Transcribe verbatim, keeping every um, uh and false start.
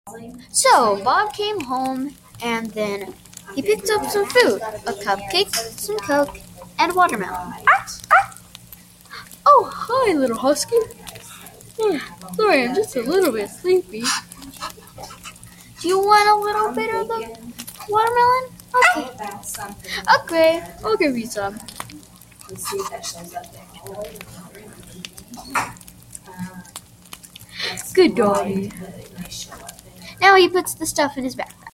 So Bob came home and then he picked up some food, a cupcake, some Coke, and watermelon. Oh, hi, little husky. Sorry, I'm just a little bit sleepy. Do you want a little bit of the watermelon? Okay. Okay, I'll give you some. Good doggy. Now he puts the stuff in his bag.